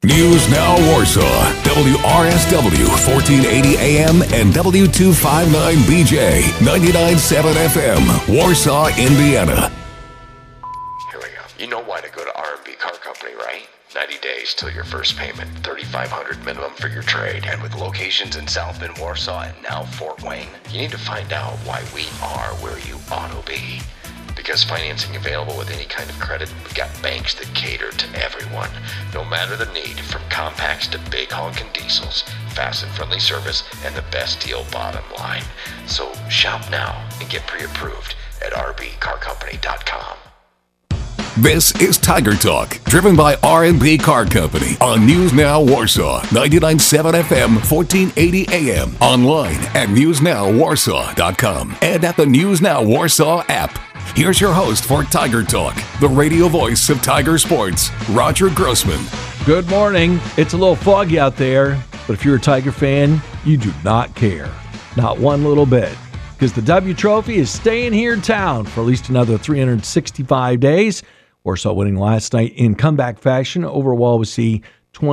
News Now Warsaw, WRSW 1480 AM and W259BJ 99.7 FM, Warsaw, Indiana. Here we go. You know why to go to R&B Car Company, right? 90 days till your first payment, $3,500 minimum for your trade. And with locations in South Bend, Warsaw, and now Fort Wayne, you need to find out why we are where you ought to be. Because financing available with any kind of credit, we got banks that cater to everyone. No matter the need, from compacts to big honking diesels, fast and friendly service, and the best deal bottom line. So shop now and get pre-approved at rbcarcompany.com. This is Tiger Talk, driven by R&B Car Company on News Now Warsaw, 99.7 FM, 1480 AM, online at newsnowwarsaw.com and at the News Now Warsaw app. Here's your host for Tiger Talk, the radio voice of Tiger Sports, Roger Grossman. Good morning. It's a little foggy out there, but if you're a Tiger fan, you do not care. Not one little bit. Because the W Trophy is staying here in town for at least another 365 days. Warsaw winning last night in comeback fashion over Wawasee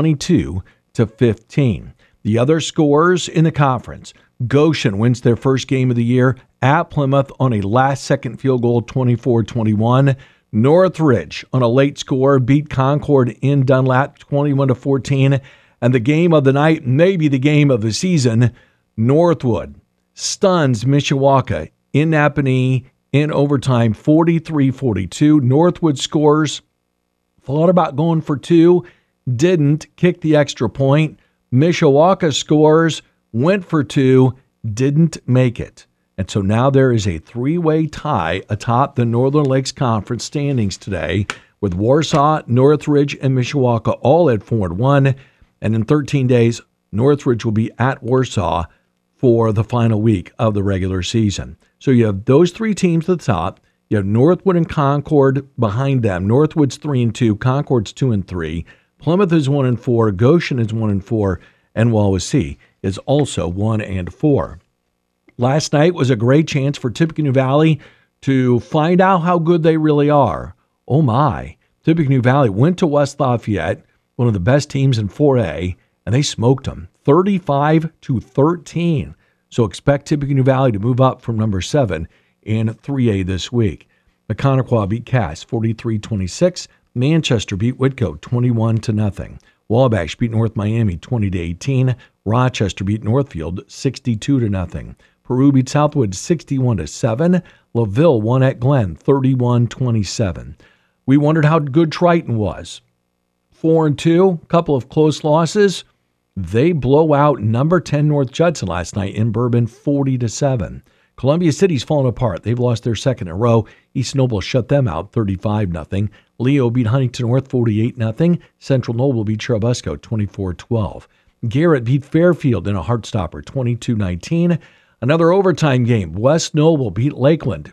22-15. The other scores in the conference: Goshen wins their first game of the year at Plymouth on a last-second field goal, 24-21. Northridge on a late score beat Concord in Dunlap 21-14. And the game of the night, maybe the game of the season, Northwood stuns Mishawaka in Napanee in overtime, 43-42. Northwood scores, thought about going for two, didn't, kick the extra point. Mishawaka scores, went for two, didn't make it. And so now there is a three-way tie atop the Northern Lakes Conference standings today, with Warsaw, Northridge, and Mishawaka all at 4-1. And in 13 days, Northridge will be at Warsaw for the final week of the regular season. So you have those three teams at the top. You have Northwood and Concord behind them. Northwood's 3-2, Concord's 2-3, Plymouth is 1-4, Goshen is 1-4, and Wawasee is also 1-4. Last night was a great chance for Tippecanoe Valley to find out how good they really are. Oh my. Tippecanoe Valley went to West Lafayette, one of the best teams in 4A, and they smoked them 35-13. So expect Tippecanoe Valley to move up from number 7 in 3A this week. Maconaquah beat Cass 43-26. Manchester beat Whitcoe 21-0. Wabash beat North Miami 20-18. Rochester beat Northfield 62-0. Peru beat Southwood 61-7. LaVille won at Glenn 31-27. We wondered how good Triton was. 4-2, couple of close losses. They blow out number 10 North Judson last night in Bourbon 40-7. Columbia City's fallen apart. They've lost their second in a row. East Noble shut them out 35-0. Leo beat Huntington North 48-0. Central Noble beat Churubusco 24-12. Garrett beat Fairfield in a heartstopper 22-19. Another overtime game. West Noble beat Lakeland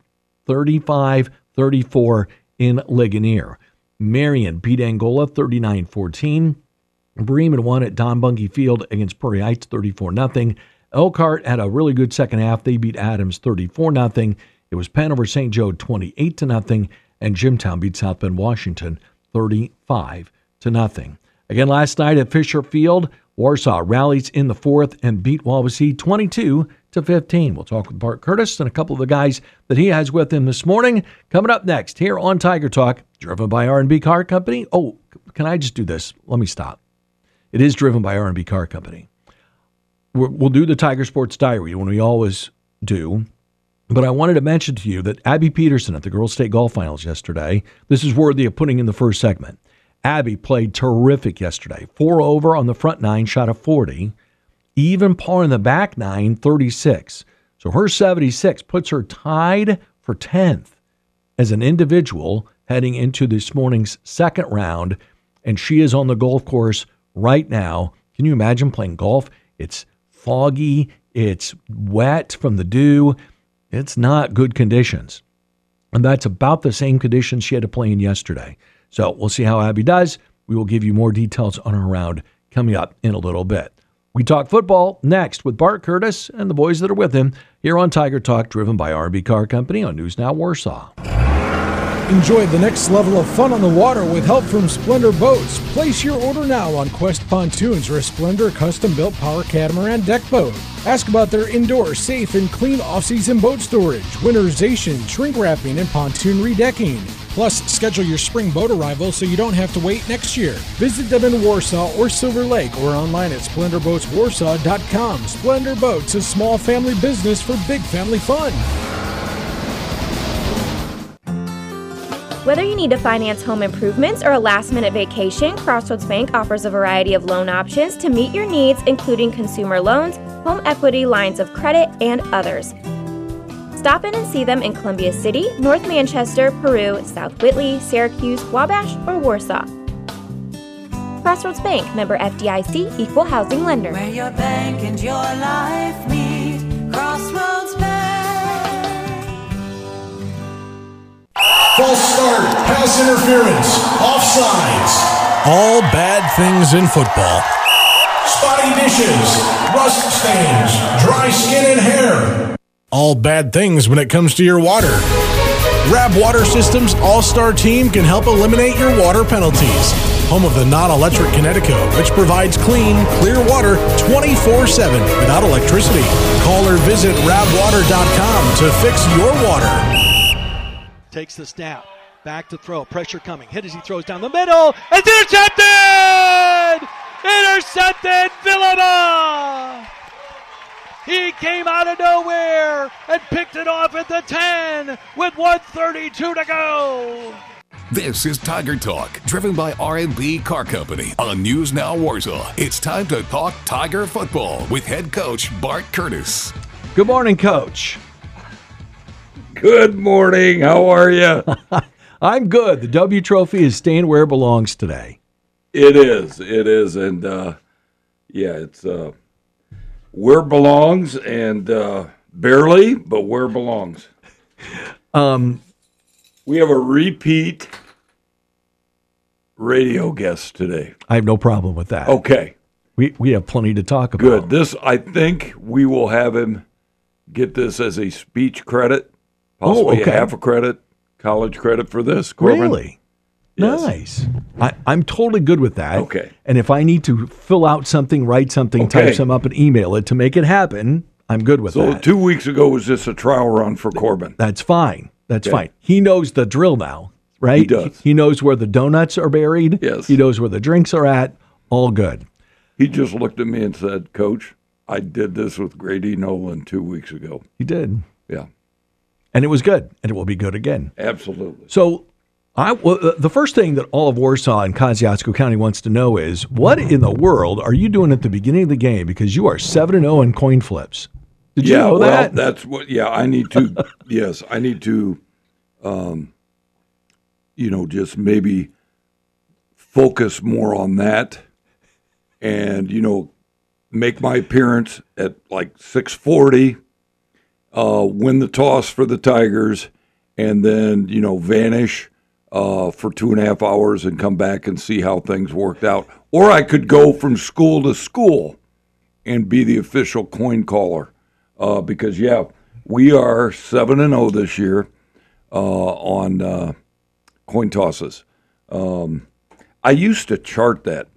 35-34 in Ligonier. Marion beat Angola 39-14. Bremen won at Don Bungie Field against Prairie Heights 34-0. Elkhart had a really good second half. They beat Adams 34-0. It was Penn over St. Joe 28-0. And Jimtown beat South Bend, Washington 35-0. Again, last night at Fisher Field, Warsaw rallies in the fourth and beat Wawasee 22-15. We'll talk with Bart Curtis and a couple of the guys that he has with him this morning. Coming up next here on Tiger Talk, driven by R&B Car Company. Oh, can I just do this? Let me stop. It is driven by R&B Car Company. We'll do the Tiger Sports Diary when we always do. But I wanted to mention to you that Abby Peterson at the Girls State Golf Finals yesterday, this is worthy of putting in the first segment. Abby played terrific yesterday. 4 over on the front 9, shot a 40. Even par in the back 9, 36. So her 76 puts her tied for 10th as an individual heading into this morning's second round. And she is on the golf course right now. Can you imagine playing golf? It's foggy. It's wet from the dew. It's not good conditions. And that's about the same conditions she had to play in yesterday. So we'll see how Abby does. We will give you more details on her round coming up in a little bit. We talk football next with Bart Curtis and the boys that are with him here on Tiger Talk, driven by R&B Car Company on News Now Warsaw. Enjoy the next level of fun on the water with help from Splendor Boats. Place your order now on Quest Pontoons or a Splendor custom-built power catamaran deck boat. Ask about their indoor, safe, and clean off-season boat storage, winterization, shrink wrapping, and pontoon redecking. Plus, schedule your spring boat arrival so you don't have to wait next year. Visit them in Warsaw or Silver Lake or online at SplendorBoatsWarsaw.com. Splendor Boats, a small family business for big family fun. Whether you need to finance home improvements or a last-minute vacation, Crossroads Bank offers a variety of loan options to meet your needs, including consumer loans, home equity, lines of credit, and others. Stop in and see them in Columbia City, North Manchester, Peru, South Whitley, Syracuse, Wabash, or Warsaw. Crossroads Bank, member FDIC, equal housing lender. Where your bank and your life meet, Crossroads Bank. False start, pass interference, offsides. All bad things in football. Spotty dishes, rust stains, dry skin and hair. All bad things when it comes to your water. Rab Water Systems All-Star Team can help eliminate your water penalties. Home of the non-electric Connecticut, which provides clean, clear water 24/7 without electricity. Call or visit rabwater.com to fix your water. Takes the snap, back to throw, pressure coming, hit as he throws down the middle, it's intercepted! Intercepted, Villanova! He came out of nowhere and picked it off at the 10 with 1:32 to go. This is Tiger Talk, driven by R&B Car Company on News Now Warsaw. It's time to talk Tiger football with head coach Bart Curtis. Good morning, Coach. Good morning. How are you? I'm good. The W Trophy is staying where it belongs today. It is. And, it's where it belongs and barely, but where it belongs. We have a repeat radio guest today. I have no problem with that. Okay. We have plenty to talk about. Good. This, I think we will have him get this as a speech credit. Possibly a half a credit, college credit for this. Corbin. Really? Yes. Nice. I'm totally good with that. Okay. And if I need to fill out something, write something, type some up and email it to make it happen, I'm good with that. So 2 weeks ago was just a trial run for Corbin. That's fine. That's fine. He knows the drill now, right? He does. He knows where the donuts are buried. Yes. He knows where the drinks are at. All good. He just looked at me and said, Coach, I did this with Grady Nolan 2 weeks ago. He did. Yeah. And it was good, and it will be good again. Absolutely. So the first thing that all of Warsaw and Kosciuszko County wants to know is, what in the world are you doing at the beginning of the game? Because you are 7-0 in coin flips. Did you know that? That's what, I need to, yes, I need to, just maybe focus more on that and, make my appearance at like 6:40. Win the toss for the Tigers, and then, vanish for 2.5 hours and come back and see how things worked out. Or I could go from school to school and be the official coin caller because, we are 7-0 this year on coin tosses. I used to chart that.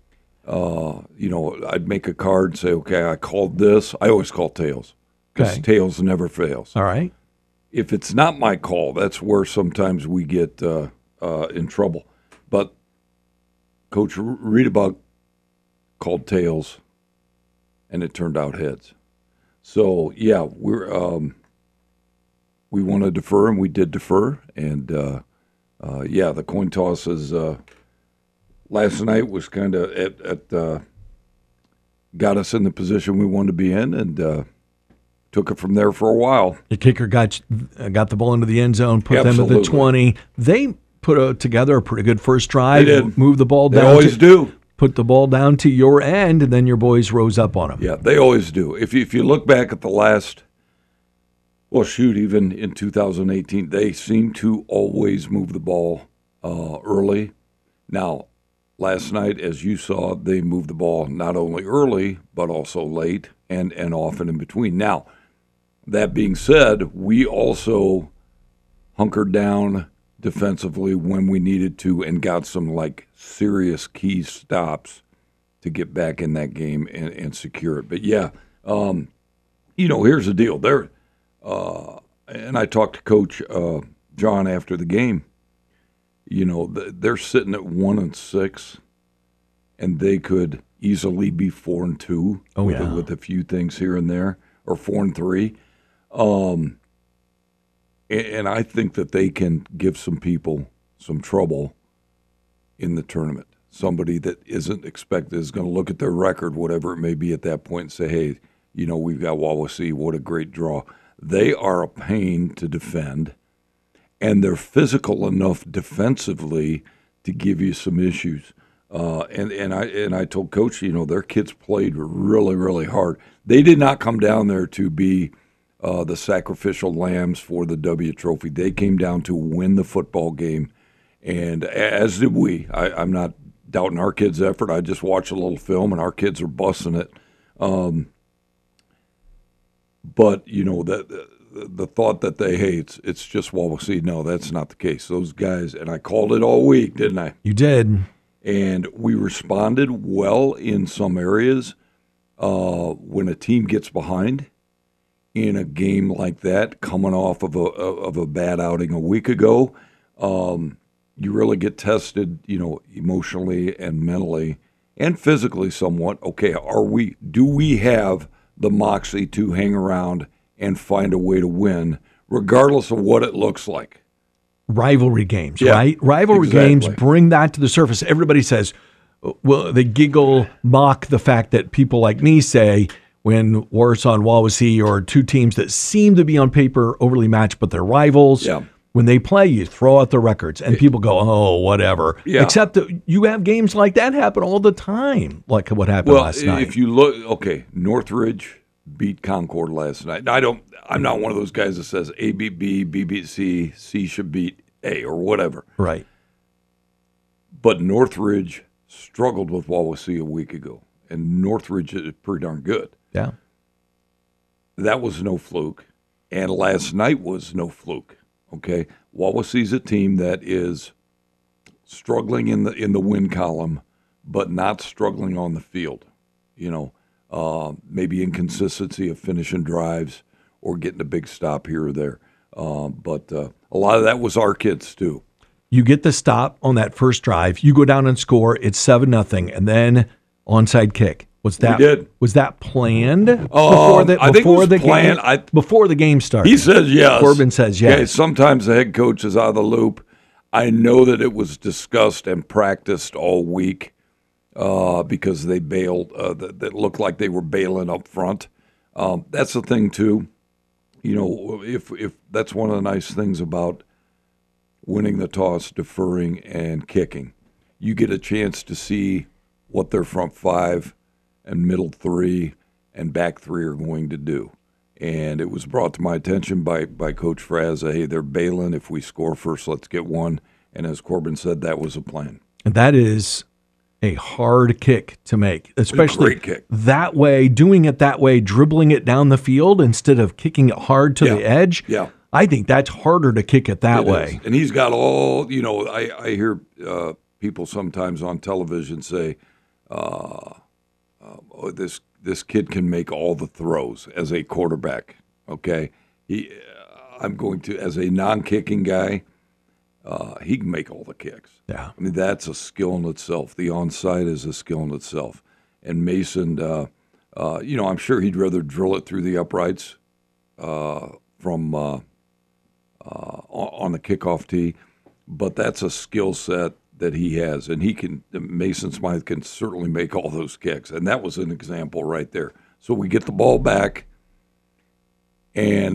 I'd make a card and say, okay, I called this. I always call tails. Because tails never fails. All right. If it's not my call, that's where sometimes we get in trouble. But Coach Reedebuck called tails, and it turned out heads. So we want to defer, and we did defer. And the coin tosses last night was kind of got us in the position we wanted to be in, and. Took it from there for a while. The kicker got the ball into the end zone, put them at the 20. They put together a pretty good first drive. They did. Moved the ball down. They always do. Put the ball down to your end, and then your boys rose up on them. Yeah, they always do. If you look back at the last, even in 2018, they seem to always move the ball early. Now, last night, as you saw, they moved the ball not only early, but also late and often in between. Now, that being said, we also hunkered down defensively when we needed to and got some like serious key stops to get back in that game and secure it. But yeah, here's the deal. And I talked to Coach John after the game. They're sitting at 1-6, and they could easily be 4-2 with a few things here and there, or 4-3. And I think that they can give some people some trouble in the tournament. Somebody that isn't expected is going to look at their record, whatever it may be at that point, and say, hey, we've got Wawasee. What a great draw. They are a pain to defend, and they're physical enough defensively to give you some issues. And I told Coach, their kids played really, really hard. They did not come down there to be the sacrificial lambs for the W Trophy. They came down to win the football game, and as did we. I'm not doubting our kids' effort. I just watched a little film, and our kids are busting it. But the thought that it's just Wawasee. No, that's not the case. Those guys, and I called it all week, didn't I? You did. And we responded well in some areas. When a team gets behind in a game like that, coming off of a bad outing a week ago, you really get tested, emotionally and mentally and physically somewhat. Okay, do we have the moxie to hang around and find a way to win, regardless of what it looks like? Rivalry games, right? Rivalry games bring that to the surface. Everybody says, well, they giggle, mock the fact that people like me say when Warsaw and Wawasee are two teams that seem to be on paper overly matched, but they're rivals. Yeah. When they play, you throw out the records, and people go, oh, whatever. Yeah. Except that you have games like that happen all the time, like what happened last night. If you look, Northridge beat Concord last night. I'm not one of those guys that says A beat B, B beat C, C should beat A, or whatever. Right. But Northridge struggled with Wawasee a week ago, and Northridge is pretty darn good. Yeah. That was no fluke, and last night was no fluke. Okay, Wawasee's a team that is struggling in the win column, but not struggling on the field. Maybe inconsistency of finishing drives or getting a big stop here or there. But a lot of that was our kids too. You get the stop on that first drive. You go down and score. It's 7-0, and then onside kick. Was that planned before the game started? He says yes. Corbin says yes. Okay, sometimes the head coach is out of the loop. I know that it was discussed and practiced all week because they bailed. That looked like they were bailing up front. That's the thing too. If that's one of the nice things about winning the toss, deferring, and kicking, you get a chance to see what their front five and middle three and back three are going to do. And it was brought to my attention by Coach Fraza, hey, they're bailing. If we score first, let's get one. And as Corbin said, that was a plan. And that is a hard kick to make, especially great kick. That way, doing it that way, dribbling it down the field instead of kicking it hard to the edge. Yeah. I think that's harder to kick it that way. And he's got all, I hear people sometimes on television say, this kid can make all the throws as a quarterback. Okay, I'm going to, as a non-kicking guy, he can make all the kicks. Yeah, I mean that's a skill in itself. The onside is a skill in itself. And Mason, I'm sure he'd rather drill it through the uprights from on the kickoff tee, but that's a skill set that he has, and Mason Smythe can certainly make all those kicks, and that was an example right there. So we get the ball back, and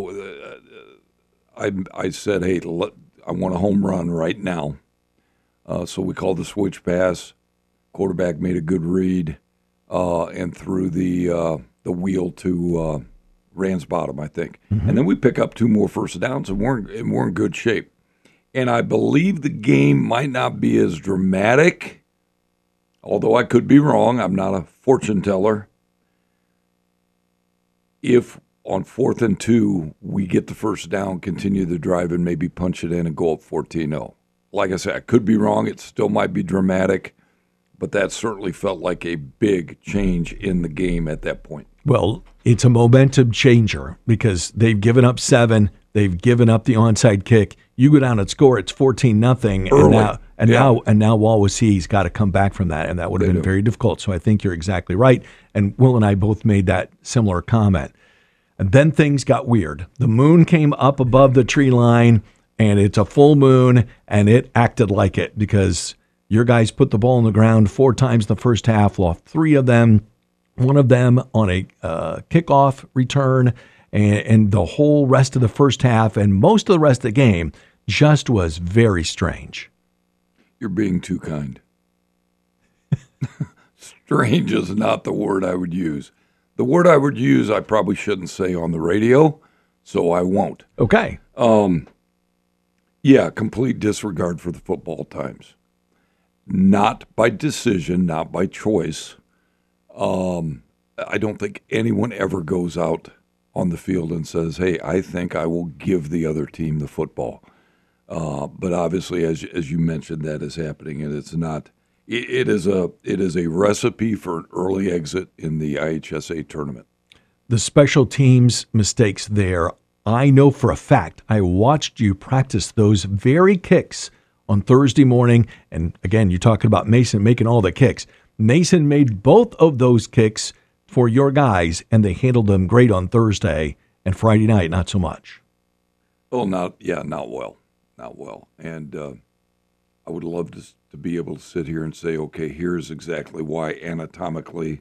I said, hey, I want a home run right now. So we called the switch pass. Quarterback made a good read and threw the wheel to Ransbottom, I think, and then we pick up 2 more first downs, and we're in good shape. And I believe the game might not be as dramatic, although I could be wrong. I'm not a fortune teller. If on 4th and 2, we get the first down, continue the drive, and maybe punch it in and go up 14-0. Like I said, I could be wrong. It still might be dramatic, but that certainly felt like a big change in the game at that point. Well, it's a momentum changer because they've given up 7. They've given up the onside kick. You go down and score, it's 14-0. And now Wawassee's got to come back from that, and that would have been very difficult. So I think you're exactly right. And Will and I both made that similar comment. And then things got weird. The moon came up above the tree line, and it's a full moon, and it acted like it because your guys put the ball on the ground 4 times in the first half, lost 3 of them, 1 of them on a kickoff return, and the whole rest of the first half and most of the rest of the game just was very strange. You're being too kind. Strange is not the word I would use. The word I would use I probably shouldn't say on the radio, so I won't. Okay. Yeah, complete disregard for the football times. Not by decision, not by choice. I don't think anyone ever goes out on the field and says, hey, I think I will give the other team the football. But obviously, as you mentioned, that is happening, and it's not. It is a recipe for an early exit in the IHSA tournament. The special teams mistakes there, I know for a fact. I watched you practice those very kicks on Thursday morning, and again, you're talking about Mason making all the kicks. Mason made both of those kicks for your guys, and they handled them great on Thursday, and Friday night, not so much. Oh, not well. Not well. And I would love to be able to sit here and say, okay, here's exactly why anatomically.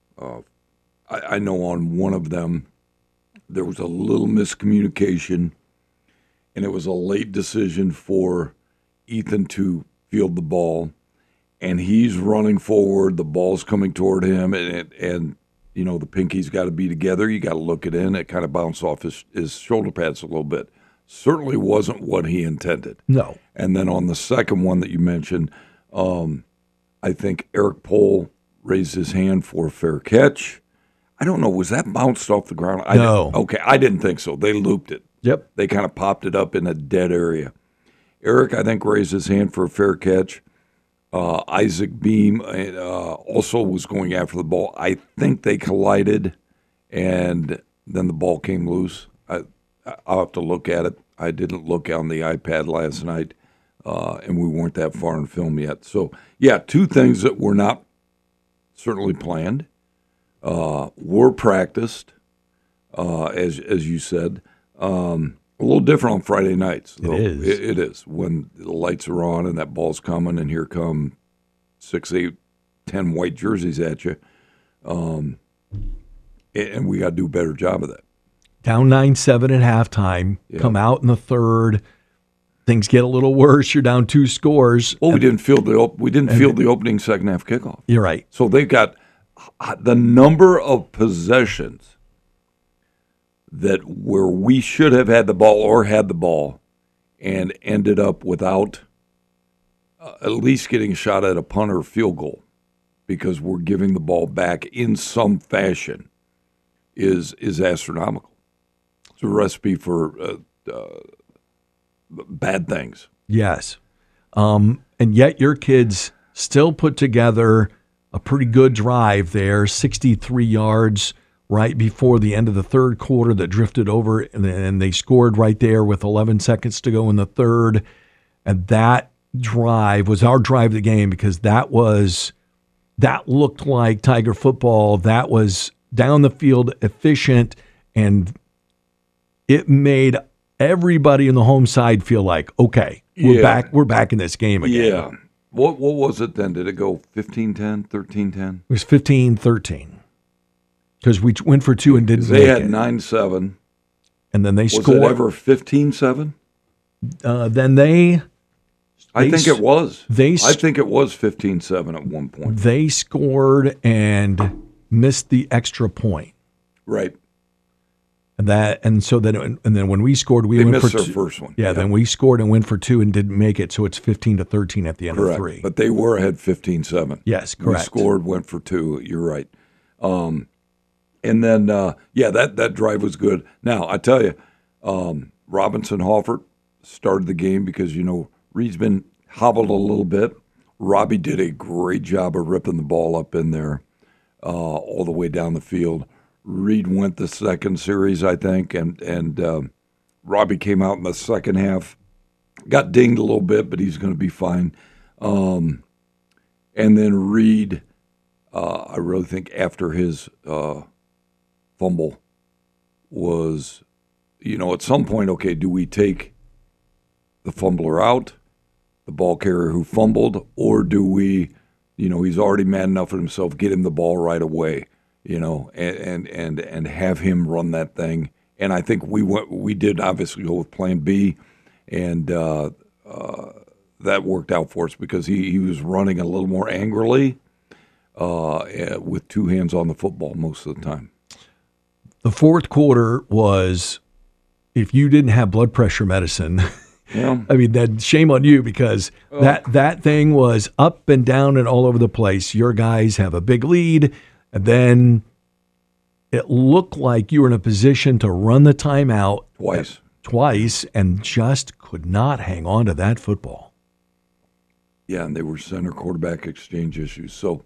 I know on one of them there was a little miscommunication, and it was a late decision for Ethan to field the ball, and he's running forward. The ball's coming toward him, and you know, the pinky's got to be together. You got to look it in. It kind of bounced off his shoulder pads a little bit. Certainly wasn't what he intended. No. And then on the second one that you mentioned, I think Eric Pohl raised his hand for a fair catch. I don't know. Was that bounced off the ground? No. Okay, I didn't think so. They looped it. Yep. They kind of popped it up in a dead area. Eric, I think, raised his hand for a fair catch. Isaac Beam also was going after the ball. I think they collided, and then the ball came loose. I'll have to look at it. I didn't look on the iPad last night, and we weren't that far in film yet. So, yeah, 2 things that were not certainly planned, were practiced, as you said. A little different on Friday nights, though. It is. When the lights are on and that ball's coming, and here come 6, 8, 10 white jerseys at you, and we got to do a better job of that. Down 9-7 at halftime, come out in the third. Things get a little worse. You're down 2 scores. Well, we didn't field the opening second half kickoff. You're right. So they've got the number of possessions that where we should have had the ball or had the ball and ended up without at least getting a shot at a punt or field goal because we're giving the ball back in some fashion is astronomical. It's a recipe for bad things. Yes. And yet your kids still put together a pretty good drive there, 63 yards right before the end of the third quarter that drifted over, and they scored right there with 11 seconds to go in the third. And that drive was our drive of the game because that looked like Tiger football. That was down the field, efficient, and it made everybody in the home side feel like, okay, we're back in this game again. Yeah. What was it then? Did it go 15-10, 13-10? It was 15-13 because we went for 2 and didn't make it. They had 9-7. And then they scored. Was it ever 15-7? I think it was. I think it was 15-7 at one point. They scored and missed the extra point. Right. And then when we scored, we went for 2. They missed their first one. Yeah, then we scored and went for 2 and didn't make it, so it's 15-13 at the end of 3. But they were ahead 15-7. Yes, correct. We scored, went for 2. You're right. And And then, that drive was good. Now, I tell you, Robinson Hoffert started the game because, Reed's been hobbled a little bit. Robbie did a great job of ripping the ball up in there all the way down the field. Reed went the second series, I think, and Robbie came out in the second half. Got dinged a little bit, but he's going to be fine. And then Reed, I really think after his fumble was, at some point, okay, do we take the fumbler out, the ball carrier who fumbled, or do we, he's already mad enough at himself, get him the ball right away, and have him run that thing. And I think we did obviously go with plan B, and that worked out for us because he was running a little more angrily with two hands on the football most of the time. The fourth quarter was, if you didn't have blood pressure medicine, yeah. I mean, then shame on you because that thing was up and down and all over the place. Your guys have a big lead, and then it looked like you were in a position to run the timeout twice and just could not hang on to that football. Yeah, and they were center quarterback exchange issues. So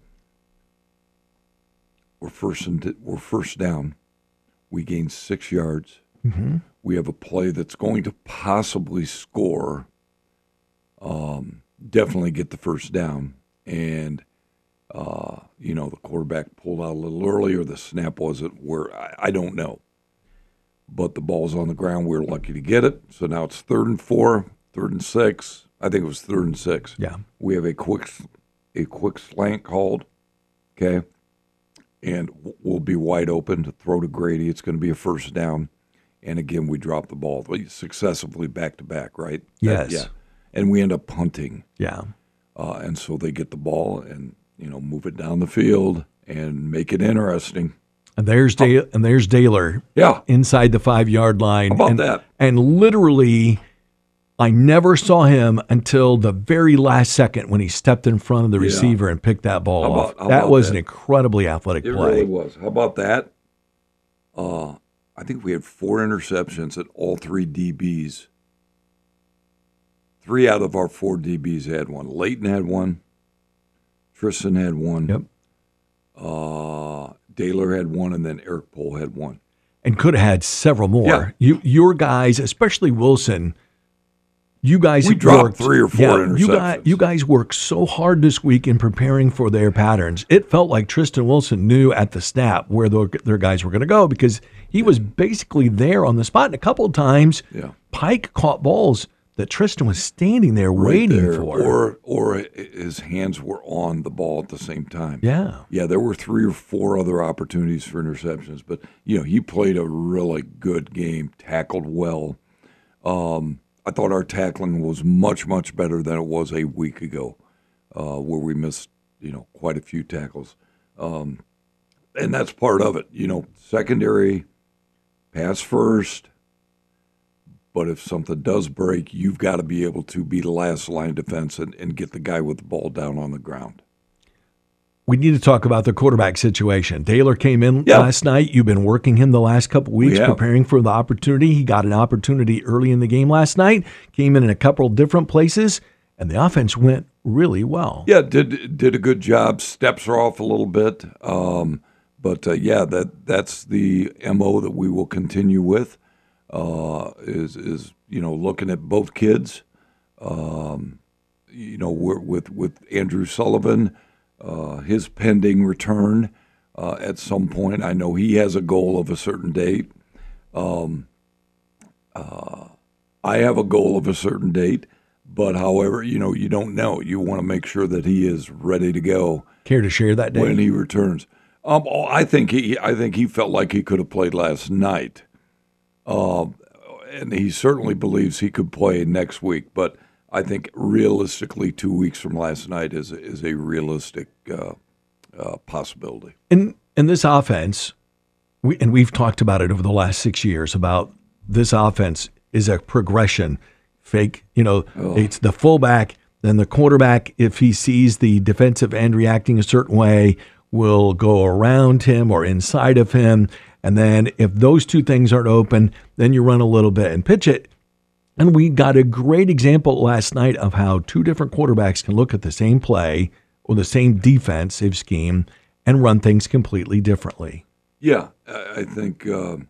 we're first down. We gain 6 yards. Mm-hmm. We have a play that's going to possibly score, definitely get the first down. And, the quarterback pulled out a little earlier. The snap wasn't where, I don't know. But the ball's on the ground. We were lucky to get it. So now it's 3rd and 4, 3rd and 6. I think it was 3rd and 6. Yeah. We have a quick slant called, okay? And we'll be wide open to throw to Grady. It's going to be a first down. And again, we drop the ball successively back to back, right? Yes. Yeah. And we end up punting. Yeah. And so they get the ball and, move it down the field and make it interesting. And there's Daylor. Yeah. Inside the 5-yard line. How about that? And literally, I never saw him until the very last second when he stepped in front of the receiver and picked that ball off. That was an incredibly athletic play. It really was. How about that? I think we had 4 interceptions at all 3 DBs. 3 out of our 4 DBs had one. Leighton had one. Tristan had one. Yep. Daylor had one, and then Eric Pohl had one. And could have had several more. Yeah. Your guys, especially Wilson, you guys dropped 3 or 4 interceptions. You guys worked so hard this week in preparing for their patterns. It felt like Tristan Wilson knew at the snap where their guys were going to go because he was basically there on the spot. And a couple of times, Pike caught balls that Tristan was standing there waiting for. Or his hands were on the ball at the same time. Yeah. Yeah, there were 3 or 4 other opportunities for interceptions. But, he played a really good game, tackled well. I thought our tackling was much, much better than it was a week ago, where we missed, quite a few tackles. And that's part of it. Secondary, pass first. But if something does break, you've got to be able to be the last line of defense and get the guy with the ball down on the ground. We need to talk about the quarterback situation. Daylor came in last night. You've been working him the last couple weeks, preparing for the opportunity. He got an opportunity early in the game last night, came in a couple of different places, and the offense went really well. Yeah, did a good job. Steps are off a little bit. But that's the MO that we will continue with, is looking at both kids, with Andrew Sullivan, his pending return at some point. I know he has a goal of a certain date. I have a goal of a certain date, but however, you don't know. You want to make sure that he is ready to go. Care to share that date? When he returns. I think he felt like he could have played last night. And he certainly believes he could play next week, but I think realistically 2 weeks from last night is a realistic possibility. In this offense, we've talked about it over the last 6 years about this offense is a progression. It's the fullback, then the quarterback, if he sees the defensive end reacting a certain way, will go around him or inside of him. And then if those two things aren't open, then you run a little bit and pitch it. And we got a great example last night of how two different quarterbacks can look at the same play or the same defensive scheme and run things completely differently. Yeah, I think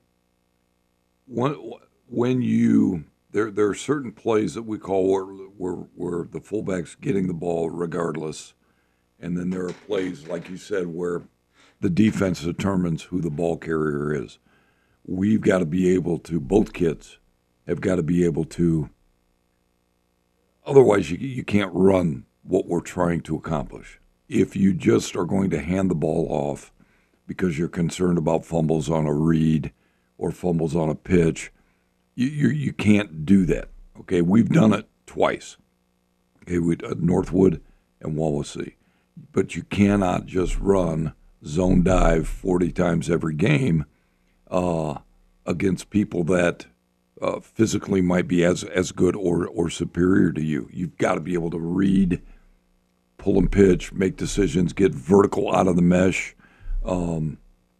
when you there are certain plays that we call where the fullback's getting the ball regardless, and then there are plays, like you said, where the defense determines who the ball carrier is. We've got to be able to, both kids have got to be able to, otherwise you can't run what we're trying to accomplish. If you just are going to hand the ball off because you're concerned about fumbles on a read or fumbles on a pitch, you can't do that. Okay, we've done it twice. Okay, Northwood and Wawasee. But you cannot just run zone dive 40 times every game against people that physically might be as good or superior to you. You've got to be able to read, pull and pitch, make decisions, get vertical out of the mesh. Both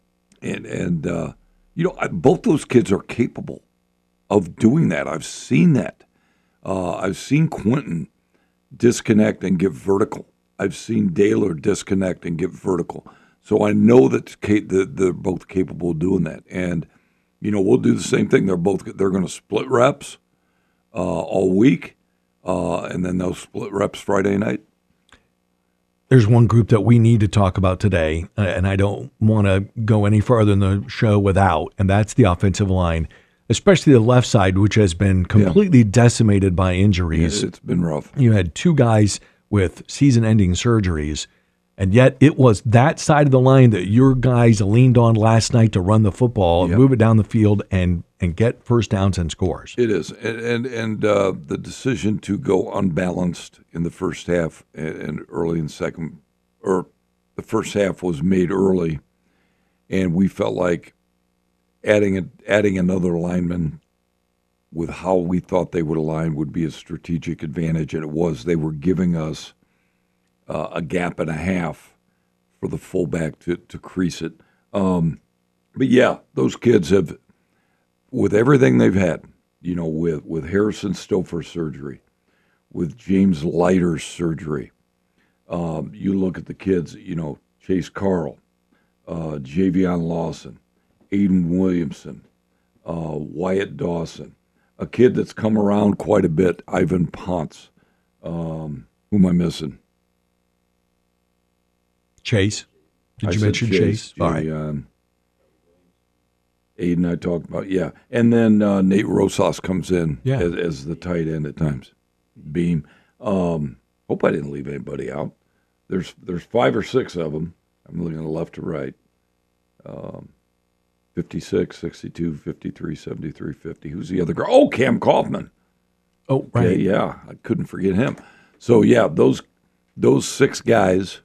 those kids are capable of doing that. I've seen that. I've seen Quentin disconnect and get vertical. I've seen Daylor disconnect and get vertical. So I know that they're both capable of doing that. And, we'll do the same thing. They're going to split reps all week, and then they'll split reps Friday night. There's one group that we need to talk about today, and I don't want to go any further in the show without, and that's the offensive line, especially the left side, which has been completely decimated by injuries. Yeah, it's been rough. You had two guys with season-ending surgeries, and yet it was that side of the line that your guys leaned on last night to run the football, move it down the field, and get first downs and scores. It is, and the decision to go unbalanced in the first half and early in second, or the first half was made early, and we felt like adding another lineman with how we thought they would align would be a strategic advantage, and it was. They were giving us a gap and a half for the fullback to crease it. But yeah, those kids have, with everything they've had, with Harrison Stouffer's surgery, with James Leiter's surgery, you look at the kids, Chase Carl, Javion Lawson, Aiden Williamson, Wyatt Dawson, a kid that's come around quite a bit, Ivan Ponce. Who am I missing? Chase. Did you mention Chase? All right. Aiden I talked about, yeah. And then Nate Rosas comes in as the tight end at times. Beam. Hope I didn't leave anybody out. There's 5 or 6 of them. I'm looking left to right. 56, 62, 53, 73, 50. Who's the other guy? Oh, Cam Kaufman. Oh, right. Okay, yeah, I couldn't forget him. So, yeah, those 6 guys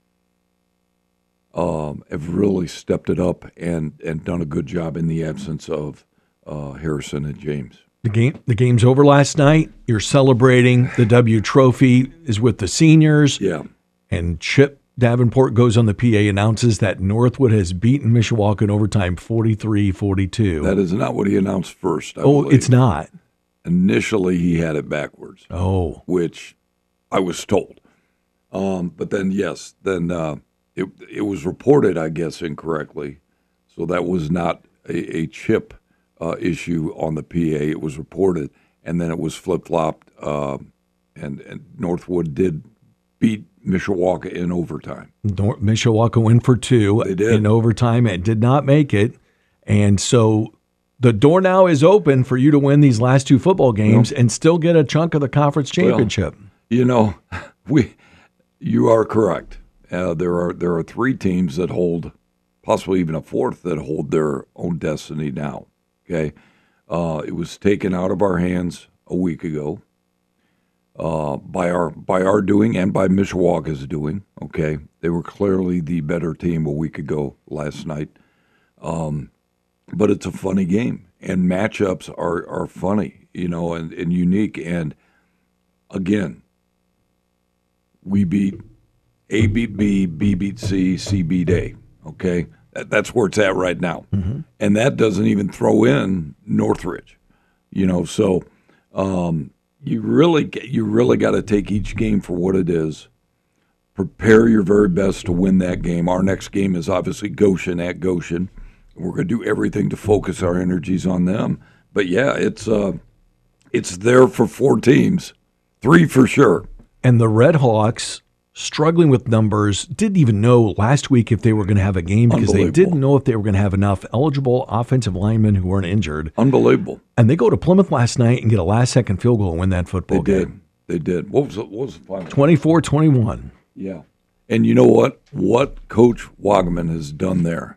have really stepped it up and done a good job in the absence of Harrison and James. The game's over last night. You're celebrating. The W Trophy is with the seniors. Yeah. And Chip Davenport goes on the PA, announces that Northwood has beaten Mishawaka in overtime 43-42. That is not what he announced first, I believe. It's not. Initially, he had it backwards. Oh. Which I was told. But then, yes, it was reported, I guess, incorrectly. So that was not a Chip issue on the PA. It was reported, and then it was flip-flopped, and Northwood did beat Mishawaka in overtime. Mishawaka went for 2 in overtime and did not make it. And so the door now is open for you to win these last 2 football games and still get a chunk of the conference championship. Well, you are correct. There are 3 teams that hold, possibly even a 4th, that hold their own destiny now. Okay, it was taken out of our hands a week ago by our doing and by Mishawaka's doing. Okay, they were clearly the better team a week ago last night. But it's a funny game, and matchups are funny, and unique. And again, we beat A beat B, B beat C, C beat A. Okay, that's where it's at right now, and that doesn't even throw in Northridge. So you really got to take each game for what it is. Prepare your very best to win that game. Our next game is obviously Goshen at Goshen. We're going to do everything to focus our energies on them. But yeah, it's there for 4 teams, 3 for sure. And the Red Hawks, struggling with numbers, didn't even know last week if they were going to have a game because they didn't know if they were going to have enough eligible offensive linemen who weren't injured. Unbelievable. And they go to Plymouth last night and get a last-second field goal and win that football game. They did. What was the final? 24-21. Yeah. And you know what? What Coach Wagaman has done there,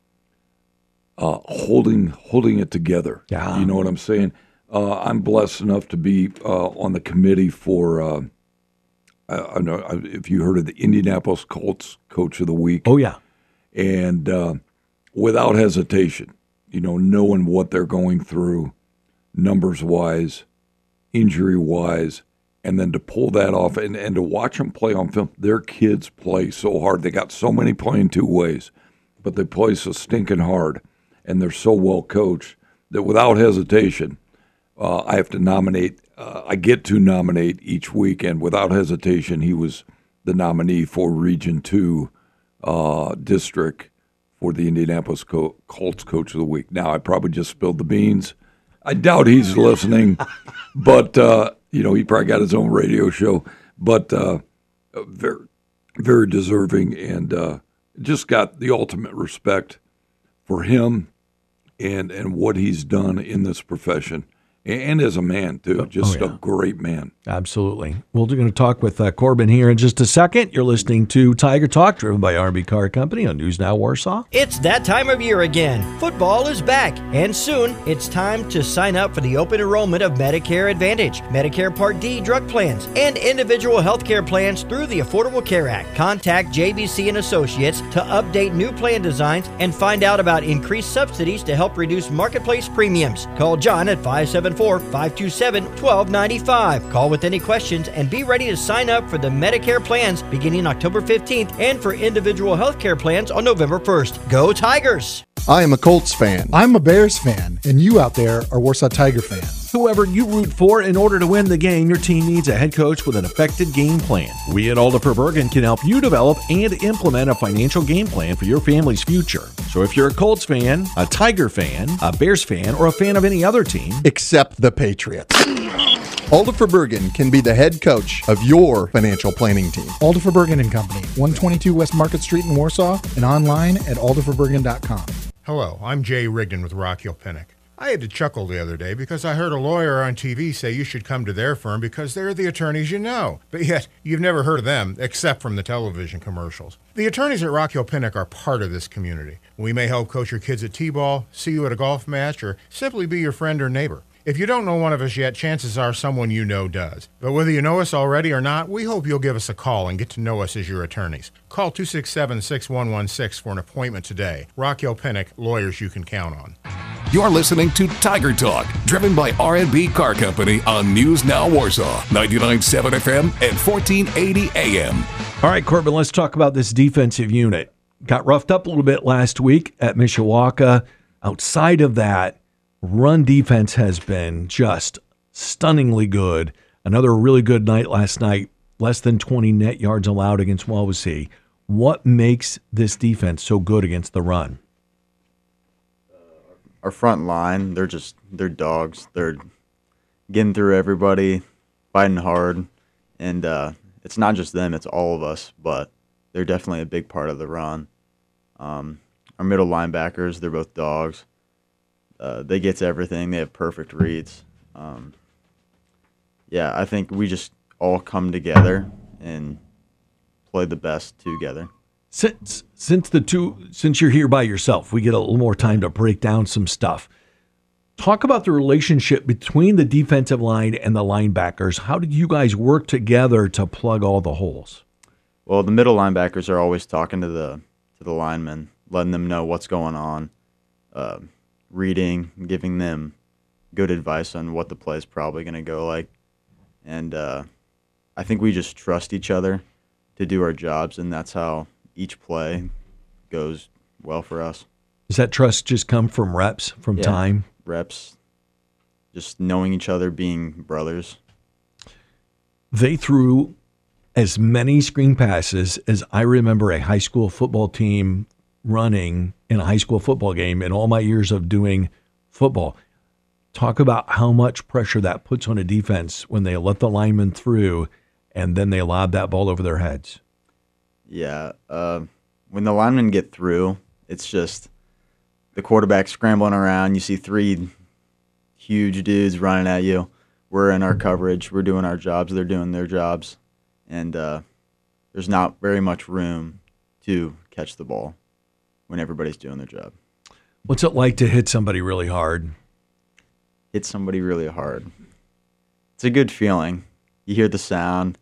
holding it together. Yeah. You know what I'm saying? I'm blessed enough to be on the committee for, I don't know if you heard of the Indianapolis Colts Coach of the Week. Oh, yeah. And without hesitation, knowing what they're going through, numbers-wise, injury-wise, and then to pull that off and to watch them play on film. Their kids play so hard. They got so many playing 2 ways, but they play so stinking hard, and they're so well coached that without hesitation, I have to nominate. I get to nominate each week, and without hesitation, he was the nominee for Region 2 district for the Indianapolis Colts Coach of the Week. Now, I probably just spilled the beans. I doubt he's listening, but he probably got his own radio show. But very, very deserving, and just got the ultimate respect for him and what he's done in this profession. And as a man, too. Just a great man. Absolutely. We're going to talk with Corbin here in just a second. You're listening to Tiger Talk, driven by R&B Car Company on News Now Warsaw. It's that time of year again. Football is back, and soon it's time to sign up for the open enrollment of Medicare Advantage, Medicare Part D drug plans, and individual health care plans through the Affordable Care Act. Contact JBC and Associates to update new plan designs and find out about increased subsidies to help reduce marketplace premiums. Call John at 574-527-1295. Call with any questions and be ready to sign up for the Medicare plans beginning October 15th and for individual health care plans on November 1st. Go Tigers! I am a Colts fan. I'm a Bears fan. And you out there are Warsaw Tiger fans. Whoever you root for, in order to win the game, your team needs a head coach with an effective game plan. We at Alder for Bergen can help you develop and implement a financial game plan for your family's future. So if you're a Colts fan, a Tiger fan, a Bears fan, or a fan of any other team, except the Patriots, Alder for Bergen can be the head coach of your financial planning team. Alder for Bergen and Company, 122 West Market Street in Warsaw, and online at alderforbergen.com. Hello, I'm Jay Rigdon with Rock Hill Pinnock. I had to chuckle the other day because I heard a lawyer on TV say you should come to their firm because they're the attorneys you know. But yet, you've never heard of them except from the television commercials. The attorneys at Rock Hill Pinnock are part of this community. We may help coach your kids at t-ball, see you at a golf match, or simply be your friend or neighbor. If you don't know one of us yet, chances are someone you know does. But whether you know us already or not, we hope you'll give us a call and get to know us as your attorneys. Call 267-6116 for an appointment today. Rock Hill Pinnock, lawyers you can count on. You're listening to Tiger Talk, driven by R&B Car Company on News Now Warsaw, 99.7 FM and 1480 AM. All right, Corbin, let's talk about this defensive unit. Got roughed up a little bit last week at Mishawaka. Outside of that, run defense has been just stunningly good. Another really good night last night, less than 20 net yards allowed against Wawasee. What makes this defense so good against the run? Our front line, they're dogs. They're getting through everybody, fighting hard, and it's not just them, it's all of us, but they're definitely a big part of the run. Our middle linebackers, they're both dogs. They get to everything. They have perfect reads. I think we just all come together and play the best together. Since you're here by yourself, we get a little more time to break down some stuff. Talk about the relationship between the defensive line and the linebackers. How do you guys work together to plug all the holes? Well, the middle linebackers are always talking to the linemen, letting them know what's going on, reading, giving them good advice on what the play is probably going to go like. And I think we just trust each other to do our jobs, and that's how each play goes well for us. Does that trust just come from reps, from time? Reps, just knowing each other, being brothers. They threw as many screen passes as I remember a high school football team running in a high school football game in all my years of doing football. Talk about how much pressure that puts on a defense when they let the lineman through and then they lob that ball over their heads. Yeah. When the linemen get through, it's just the quarterback scrambling around. You see 3 huge dudes running at you. We're in our coverage. We're doing our jobs. They're doing their jobs. And there's not very much room to catch the ball when everybody's doing their job. What's it like to hit somebody really hard? Hit somebody really hard. It's a good feeling. You hear the sound.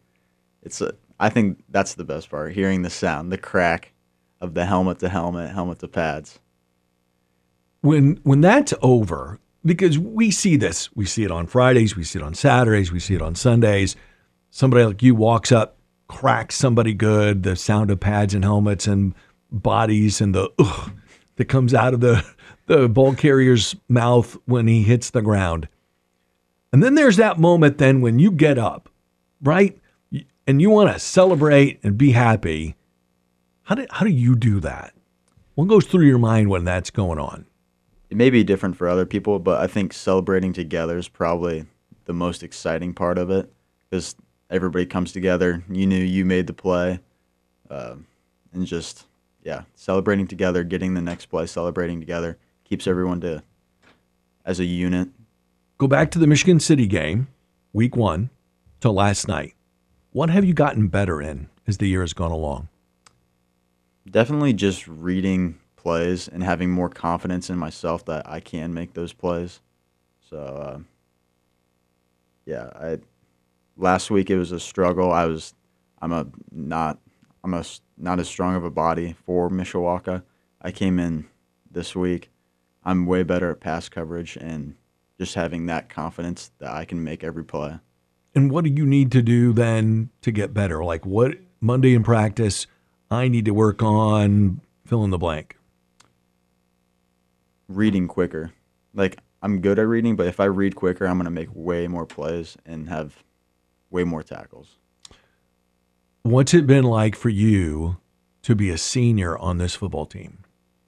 I think that's the best part, hearing the sound, the crack of the helmet to helmet, helmet to pads. When that's over, because we see this, we see it on Fridays, we see it on Saturdays, we see it on Sundays. Somebody like you walks up, cracks somebody good, the sound of pads and helmets and bodies and the ugh that comes out of the ball carrier's mouth when he hits the ground. And then there's that moment then when you get up, right? And you want to celebrate and be happy. How do you do that? What goes through your mind when that's going on? It may be different for other people, but I think celebrating together is probably the most exciting part of it, because everybody comes together. You knew you made the play, and just, celebrating together, getting the next play, celebrating together, keeps everyone as a unit. Go back to the Michigan City game, week 1, till last night. What have you gotten better in as the year has gone along? Definitely just reading plays and having more confidence in myself that I can make those plays. So, last week it was a struggle. I'm not as strong of a body for Mishawaka. I came in this week. I'm way better at pass coverage and just having that confidence that I can make every play. And what do you need to do then to get better? Like what Monday in practice I need to work on, fill in the blank? Reading quicker. Like, I'm good at reading, but if I read quicker, I'm going to make way more plays and have way more tackles. What's it been like for you to be a senior on this football team?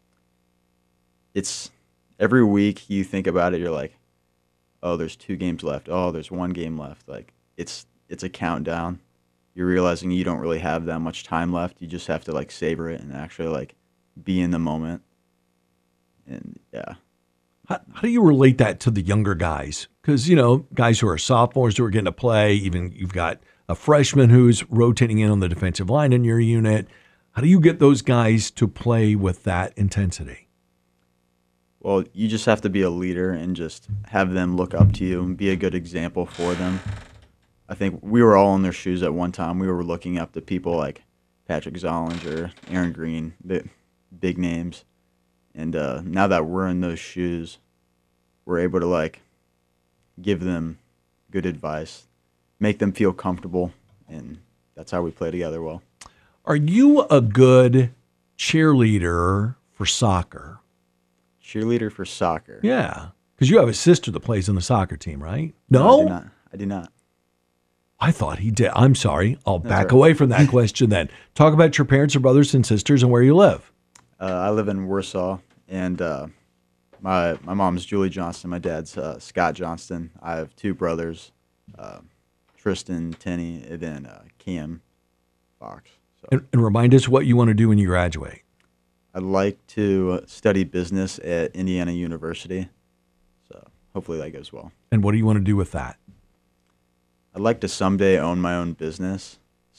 It's every week you think about it, you're like, oh, there's 2 games left. Oh, there's 1 game left. Like, it's a countdown. You're realizing you don't really have that much time left. You just have to, like, savor it and actually, like, be in the moment. And, yeah. How do you relate that to the younger guys? Because, guys who are sophomores who are getting to play, even you've got a freshman who's rotating in on the defensive line in your unit. How do you get those guys to play with that intensity? Well, you just have to be a leader and just have them look up to you and be a good example for them. I think we were all in their shoes at one time. We were looking up to people like Patrick Zollinger, Aaron Green, the big names. And now that we're in those shoes, we're able to, like, give them good advice, make them feel comfortable, and that's how we play together well. Are you a good cheerleader for soccer? Cheerleader for soccer? Yeah, because you have a sister that plays on the soccer team, right? No? I do not. I thought he did. I'm sorry. I'll back away from that question then. Talk about your parents or brothers and sisters and where you live. I live in Warsaw, and my mom's Julie Johnston. My dad's Scott Johnston. I have 2 brothers, Tristan Tenney, and then Cam Fox. So. And remind us what you want to do when you graduate. I'd like to study business at Indiana University, so hopefully that goes well. And what do you want to do with that? I'd like to someday own my own business.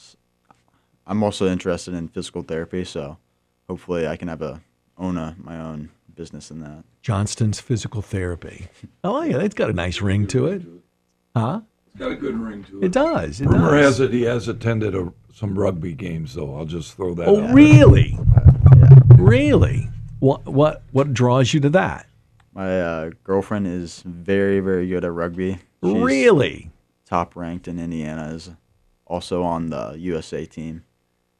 I'm also interested in physical therapy, so hopefully I can own my own business in that. Johnston's Physical Therapy. Oh, yeah, it's got a nice ring to it. Huh? It's got a good ring to it. It does. Rumor has it he has attended some rugby games, though. I'll just throw that out. Oh, really? Really? What draws you to that? My girlfriend is very, very good at rugby. She's really? Top ranked in Indiana, is also on the USA team.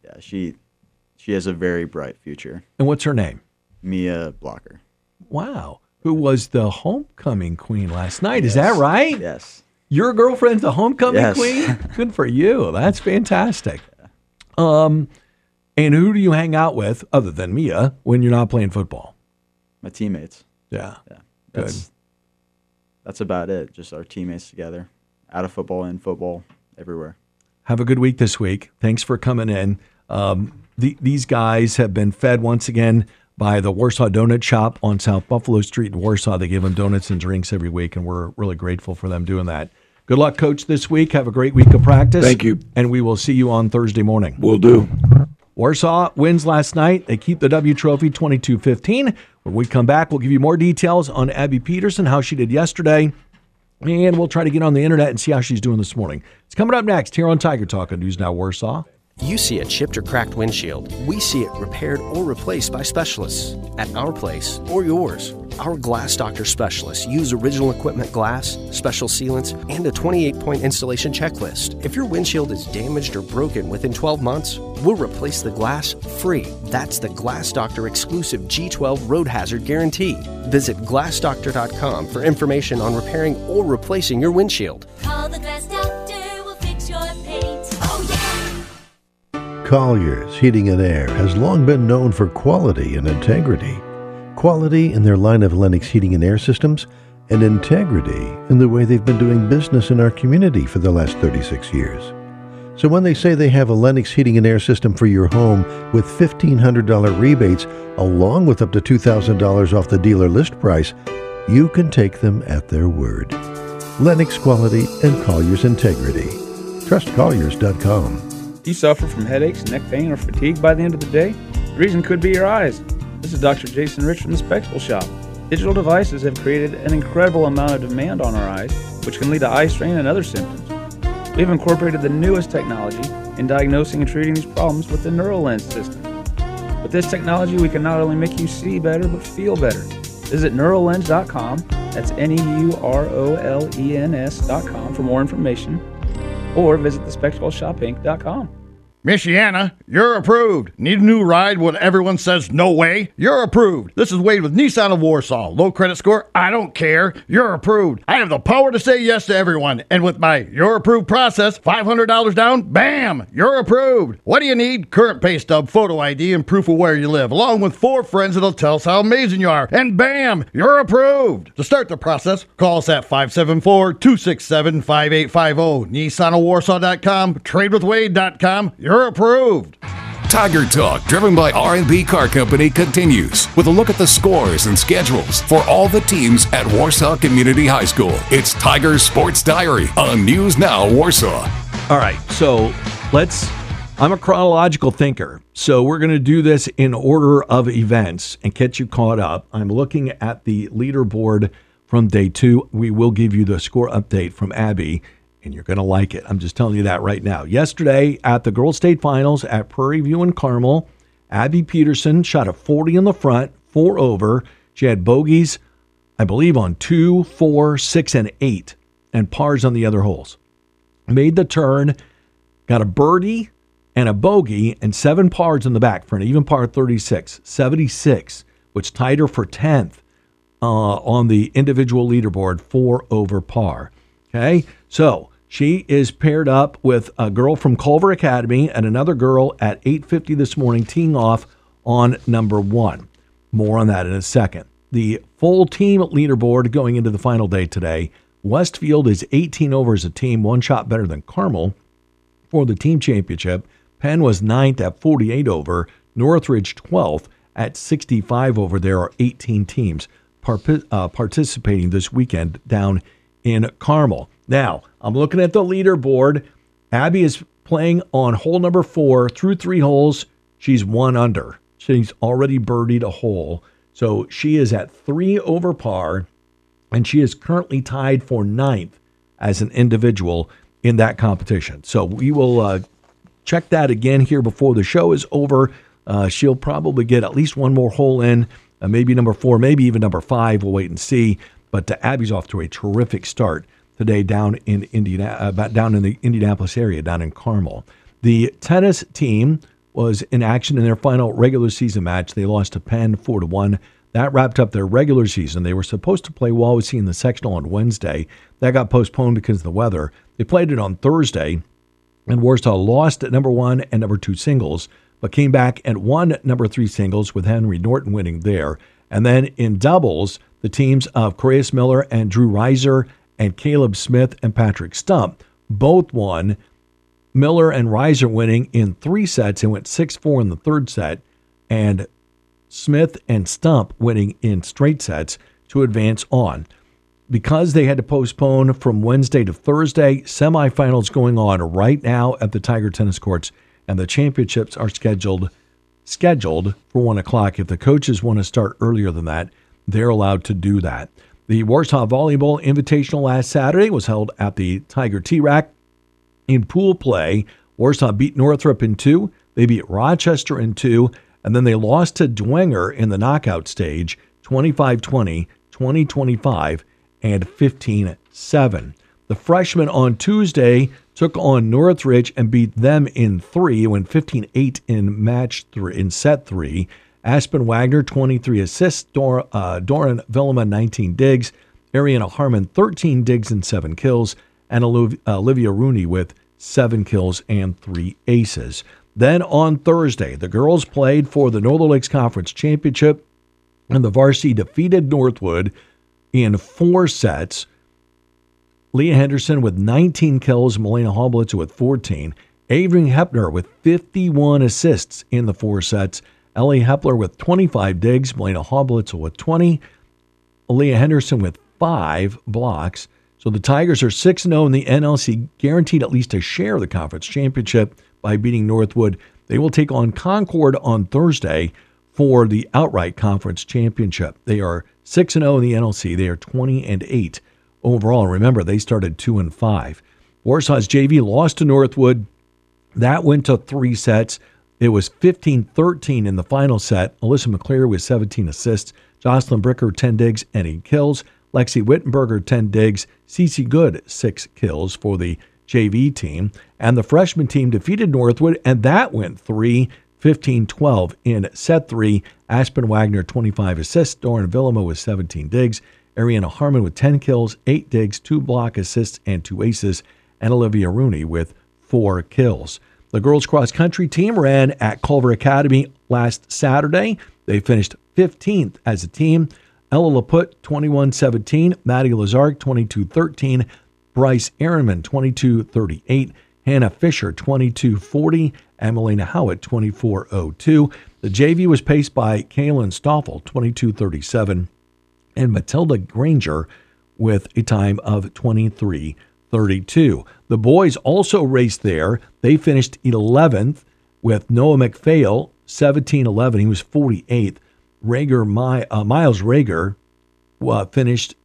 Yeah, she has a very bright future. And what's her name? Mia Blocker. Wow. Who was the homecoming queen last night. Is that right? Yes. Your girlfriend's the homecoming Yes. queen? Good for you. That's fantastic. And who do you hang out with other than Mia when you're not playing football? My teammates. Yeah. That's about it. Just our teammates together. Out of football, in football, everywhere. Have a good week this week. Thanks for coming in. These guys have been fed once again by the Warsaw Donut Shop on South Buffalo Street in Warsaw. They give them donuts and drinks every week, and we're really grateful for them doing that. Good luck, Coach, this week. Have a great week of practice. Thank you. And we will see you on Thursday morning. Will do. Warsaw wins last night. They keep the W trophy 22-15. When we come back, we'll give you more details on Abby Peterson, how she did yesterday, and we'll try to get on the internet and see how she's doing this morning. It's coming up next here on Tiger Talk on News Now Warsaw. You see a chipped or cracked windshield. We see it repaired or replaced by specialists at our place or yours. Our Glass Doctor specialists use original equipment glass, special sealants, and a 28-point installation checklist. If your windshield is damaged or broken within 12 months, we'll replace the glass free. That's the Glass Doctor exclusive G12 Road Hazard Guarantee. Visit glassdoctor.com for information on repairing or replacing your windshield. Call the Glass Doctor, we'll fix your paint. Oh, yeah! Colliers Heating and Air has long been known for quality and integrity. Quality in their line of Lennox heating and air systems, and integrity in the way they've been doing business in our community for the last 36 years. So when they say they have a Lennox heating and air system for your home with $1,500 rebates, along with up to $2,000 off the dealer list price, you can take them at their word. Lennox quality and Colliers integrity. Trust Colliers.com. Do you suffer from headaches, neck pain, or fatigue by the end of the day? The reason could be your eyes. This is Dr. Jason Rich from the Spectacle Shop. Digital devices have created an incredible amount of demand on our eyes, which can lead to eye strain and other symptoms. We've incorporated the newest technology in diagnosing and treating these problems with the NeuroLens system. With this technology, we can not only make you see better, but feel better. Visit neurolens.com, that's NEUROLENS.com for more information, or visit thespectacleshopinc.com. Michiana, you're approved. Need a new ride when everyone says no way? You're approved. This is Wade with Nissan of Warsaw. Low credit score? I don't care. You're approved. I have the power to say yes to everyone. And with my You're Approved process, $500 down, bam, you're approved. What do you need? Current pay stub, photo ID, and proof of where you live, along with 4 friends that'll tell us how amazing you are. And bam, you're approved. To start the process, call us at 574-267-5850. NissanofWarsaw.com, TradeWithWade.com. You're approved. Tiger Talk, driven by R&B Car Company, continues with a look at the scores and schedules for all the teams at Warsaw Community High School. It's Tiger Sports Diary on News Now Warsaw. All right, so I'm a chronological thinker, so we're going to do this in order of events and get you caught up. I'm looking at the leaderboard from day 2. We will give you the score update from Abby, and you're going to like it. I'm just telling you that right now. Yesterday at the Girls State Finals at Prairie View and Carmel, Abby Peterson shot a 40 in the front, 4 over. She had bogeys, I believe, on 2, 4, 6, and 8, and pars on the other holes. Made the turn, got a birdie and a bogey, and 7 pars in the back for an even par 36, 76, which tied her for 10th on the individual leaderboard, 4 over par. Okay, so she is paired up with a girl from Culver Academy and another girl at 8:50 this morning, teeing off on number 1. More on that in a second. The full team leaderboard going into the final day today. Westfield is 18 over as a team, 1 shot better than Carmel for the team championship. Penn was 9th at 48 over. Northridge 12th at 65 over. There are 18 teams participating this weekend down in Carmel. Now, I'm looking at the leaderboard. Abby is playing on hole number 4 through 3 holes. She's 1 under. She's already birdied a hole. So she is at 3 over par, and she is currently tied for 9th as an individual in that competition. So we will check that again here before the show is over. She'll probably get at least 1 more hole in, maybe number 4, maybe even number 5. We'll wait and see. But Abby's off to a terrific start today down in the Indianapolis area, down in Carmel. The tennis team was in action in their final regular season match. They lost to Penn 4-1. That wrapped up their regular season. They were supposed to play Wawasee in the sectional on Wednesday. That got postponed because of the weather. They played it on Thursday, and Warsaw lost at number 1 and number 2 singles, but came back and won number 3 singles with Henry Norton winning there. And then in doubles, the teams of Correas Miller and Drew Reiser and Caleb Smith and Patrick Stump both won. Miller and Reiser winning in 3 sets and went 6-4 in the third set, and Smith and Stump winning in straight sets to advance on. Because they had to postpone from Wednesday to Thursday, semifinals going on right now at the Tiger Tennis Courts, and the championships are scheduled for 1 o'clock. If the coaches want to start earlier than that, they're allowed to do that. The Warsaw Volleyball Invitational last Saturday was held at the Tiger T-Rack. In pool play, Warsaw beat Northrop in 2. They beat Rochester in 2. And then they lost to Dwenger in the knockout stage, 25-20, 20-25, and 15-7. The freshmen on Tuesday took on Northridge and beat them in 3, went 15-8 in set 3. Aspen Wagner, 23 assists. Doran Villema, 19 digs. Ariana Harmon, 13 digs and 7 kills. And Olivia Rooney with 7 kills and 3 aces. Then on Thursday, the girls played for the Northern Lakes Conference Championship, and the varsity defeated Northwood in 4 sets. Leah Henderson with 19 kills, Melina Hoblitz with 14, Avery Hepner with 51 assists in the 4 sets, Ellie Hepler with 25 digs, Melina Hoblitz with 20, Leah Henderson with 5 blocks. So the Tigers are 6-0 in the NLC, guaranteed at least a share of the conference championship by beating Northwood. They will take on Concord on Thursday for the outright conference championship. They are 6-0 in the NLC. They are 20-8 overall. Remember, they started 2-5. Warsaw's JV lost to Northwood. That went to 3 sets. It was 15-13 in the final set. Alyssa McClear with 17 assists. Jocelyn Bricker, 10 digs and 8 kills. Lexi Wittenberger, 10 digs. Cece Good, 6 kills for the JV team. And the freshman team defeated Northwood, and that went 15-12 in set 3. Aspen Wagner, 25 assists. Doran Villema with 17 digs. Ariana Harmon with 10 kills, 8 digs, 2 block assists, and 2 aces. And Olivia Rooney with 4 kills. The girls' cross-country team ran at Culver Academy last Saturday. They finished 15th as a team. Ella Laput, 21-17. Maddie Lazark, 22-13. Bryce Ehrenman, 22-38. Hannah Fisher, 22-40. And Melina Howitt, 24-02. The JV was paced by Kaylin Stoffel, 22-37. And Matilda Granger with a time of 23-32. The boys also raced there. They finished 11th with Noah McPhail, 17-11. He was 48th. Miles Rager finished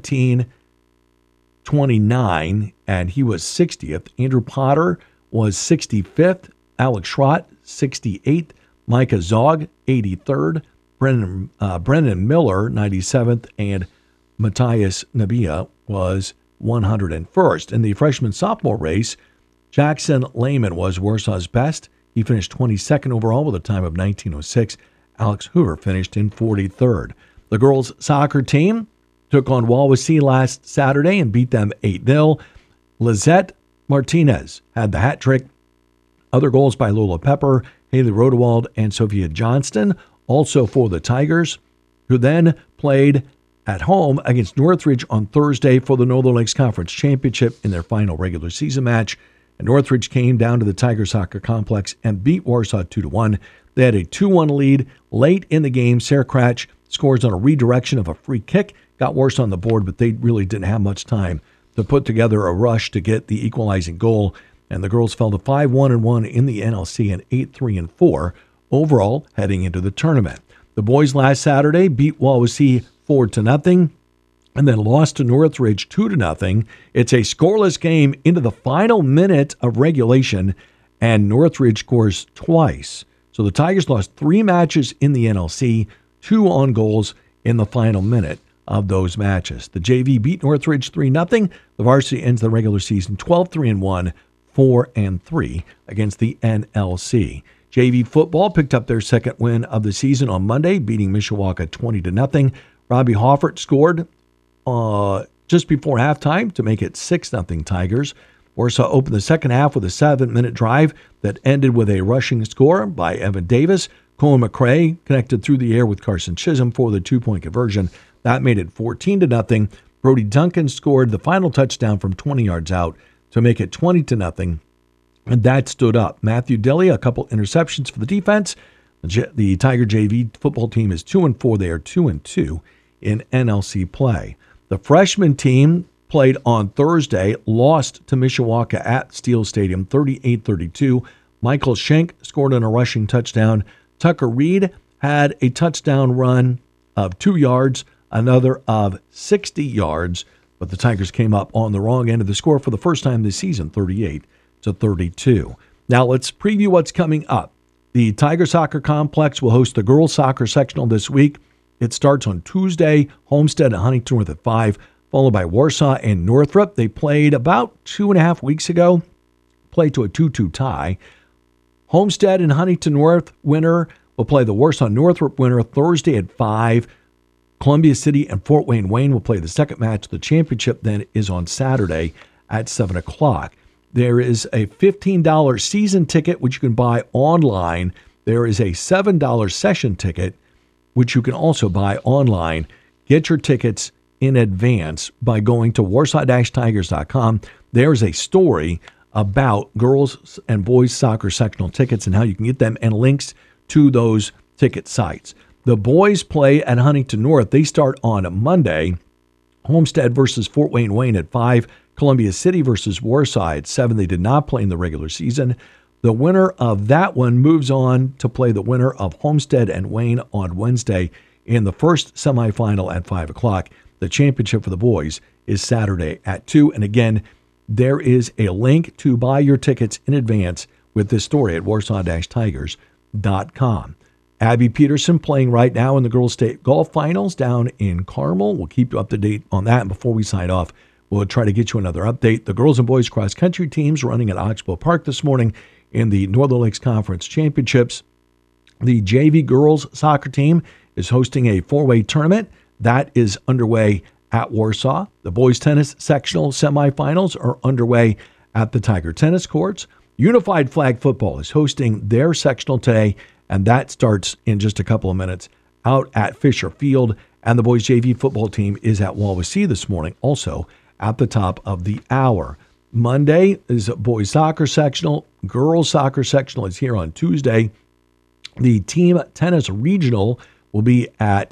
17-29, and he was 60th. Andrew Potter was 65th. Alex Schrott, 68th. Micah Zog, 83rd. Brendan Miller, 97th. And Matthias Nabia was 101st. In the freshman-sophomore race, Jackson Lehman was Warsaw's best. He finished 22nd overall with a time of 19:06. Alex Hoover finished in 43rd. The girls' soccer team took on Wawasee last Saturday and beat them 8-0. Lizette Martinez had the hat trick. Other goals by Lola Pepper, Haley Rodewald, and Sophia Johnston, also for the Tigers, who then played at home against Northridge on Thursday for the Northern Lakes Conference Championship in their final regular season match. And Northridge came down to the Tiger Soccer Complex and beat Warsaw 2-1. They had a 2-1 lead late in the game. Sarah Cratch scores on a redirection of a free kick, got Warsaw on the board, but they really didn't have much time to put together a rush to get the equalizing goal. And the girls fell to 5-1-1 in the NLC and 8-3-4 overall heading into the tournament. The boys last Saturday beat Wawasee 4-0 and then lost to Northridge 2-0. It's a scoreless game into the final minute of regulation, and Northridge scores twice. So the Tigers lost 3 matches in the NLC, 2 on goals in the final minute of those matches. The JV beat Northridge 3-0. The varsity ends the regular season 12-3-1, 4-3 against the NLC. JV football picked up their second win of the season on Monday, beating Mishawaka 20-0. Robbie Hoffert scored just before halftime to make it 6-0 Tigers. Warsaw opened the second half with a 7-minute drive that ended with a rushing score by Evan Davis. Colin McCrae connected through the air with Carson Chisholm for the 2-point conversion. That made it 14-0. Brody Duncan scored the final touchdown from 20 yards out to make it 20-0. And that stood up. Matthew Dilly, a couple interceptions for the defense. The Tiger JV football team is 2-4. They are 2-2 in NLC play. The freshman team played on Thursday, lost to Mishawaka at Steel Stadium 38-32. Michael Schenk scored on a rushing touchdown. Tucker Reed had a touchdown run of 2 yards, another of 60 yards, but the Tigers came up on the wrong end of the score for the first time this season, 38-32. Now let's preview what's coming up. The Tiger Soccer Complex will host the girls soccer sectional this week. It starts on Tuesday, Homestead and Huntington North at 5, followed by Warsaw and Northrop. They played about 2.5 weeks ago, played to a 2-2 tie. Homestead and Huntington North winner will play the Warsaw Northrop winner Thursday at 5. Columbia City and Fort Wayne will play the second match. The championship then is on Saturday at 7 o'clock. There is a $15 season ticket, which you can buy online. There is a $7 session ticket, which you can also buy online. Get your tickets in advance by going to warsaw-tigers.com. There's a story about girls and boys soccer sectional tickets and how you can get them and links to those ticket sites. The boys play at Huntington North. They start on Monday. Homestead versus Fort Wayne at 5. Columbia City versus Warsaw at 7. They did not play in the regular season. The winner of that one moves on to play the winner of Homestead and Wayne on Wednesday in the first semifinal at 5 o'clock. The championship for the boys is Saturday at 2. And again, there is a link to buy your tickets in advance with this story at warsaw-tigers.com. Abby Peterson playing right now in the girls' state golf finals down in Carmel. We'll keep you up to date on that. And before we sign off, we'll try to get you another update. The girls and boys cross-country teams running at Oxbow Park this morning in the Northern Lakes Conference Championships. The JV girls soccer team is hosting a 4-way tournament. That is underway at Warsaw. The boys tennis sectional semifinals are underway at the Tiger Tennis Courts. Unified Flag Football is hosting their sectional today, and that starts in just a couple of minutes out at Fisher Field. And the boys JV football team is at Wawasee this morning, also at the top of the hour. Monday is boys soccer sectional. Girls soccer sectional is here on Tuesday. The team tennis regional will be at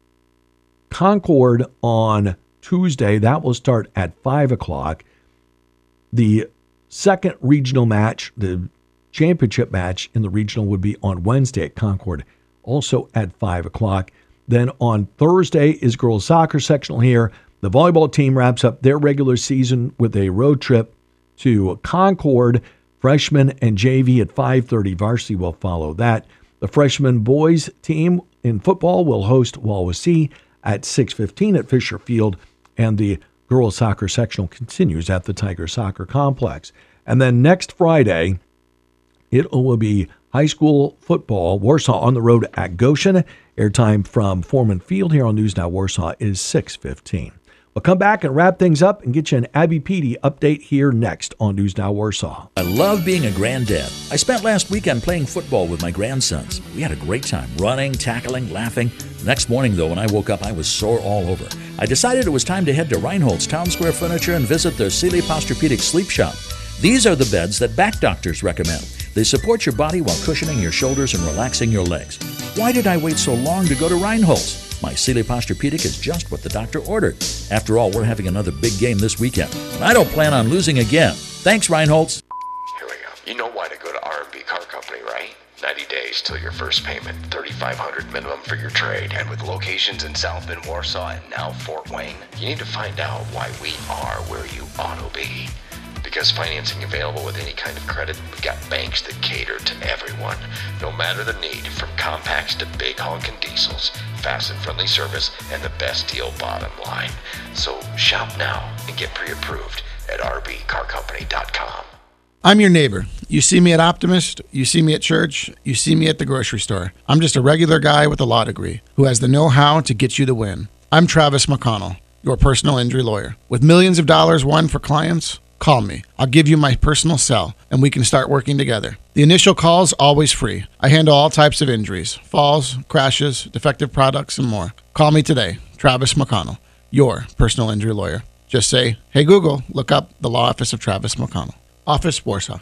Concord on Tuesday. That will start at 5 o'clock. The second regional match, the championship match in the regional, would be on Wednesday at Concord, also at 5 o'clock. Then on Thursday is girls soccer sectional here. The volleyball team wraps up their regular season with a road trip to Concord. Freshmen and JV at 5:30. Varsity will follow that. The freshman boys team in football will host Wawasee at 6:15 at Fisher Field, and the girls soccer sectional continues at the Tiger Soccer Complex. And then next Friday, it will be high school football. Warsaw on the road at Goshen. Airtime from Foreman Field here on News Now Warsaw is 6:15. We'll come back and wrap things up and get you an Abby Petey update here next on News Now Warsaw. I love being a granddad. I spent last weekend playing football with my grandsons. We had a great time, running, tackling, laughing. The next morning, though, when I woke up, I was sore all over. I decided it was time to head to Reinhold's Town Square Furniture and visit their Sealy Posturepedic Sleep Shop. These are the beds that back doctors recommend. They support your body while cushioning your shoulders and relaxing your legs. Why did I wait so long to go to Reinhold's? My Sealy Posturepedic is just what the doctor ordered. After all, we're having another big game this weekend, and I don't plan on losing again. Thanks, Reinhold's. Here we go. You know why to go to R&B Car Company, right? 90 days till your first payment, $3,500 minimum for your trade, and with locations in South Bend, Warsaw, and now Fort Wayne, you need to find out why we are where you ought to be. Because financing available with any kind of credit, we got banks that cater to everyone, no matter the need, from compacts to big honking diesels, fast and friendly service, and the best deal bottom line. So shop now and get pre-approved at rbcarcompany.com. I'm your neighbor. You see me at Optimist, you see me at church, you see me at the grocery store. I'm just a regular guy with a law degree who has the know-how to get you the win. I'm Travis McConnell, your personal injury lawyer. With millions of dollars won for clients, call me. I'll give you my personal cell, and we can start working together. The initial call is always free. I handle all types of injuries, falls, crashes, defective products, and more. Call me today, Travis McConnell, your personal injury lawyer. Just say, hey Google, look up the law office of Travis McConnell. Office, Warsaw.